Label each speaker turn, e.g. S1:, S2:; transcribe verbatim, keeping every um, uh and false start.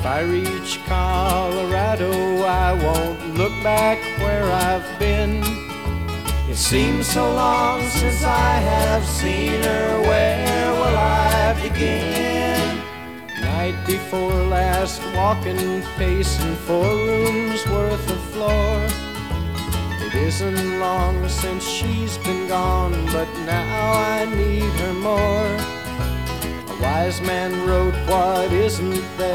S1: If I reach Colorado, I won't look back where I've been. It seems so long since I have seen her. Where will I begin? Night before last, walking, pacing four rooms worth of floor. It isn't long since she's been gone, but now I need her more. A wise man wrote, what isn't there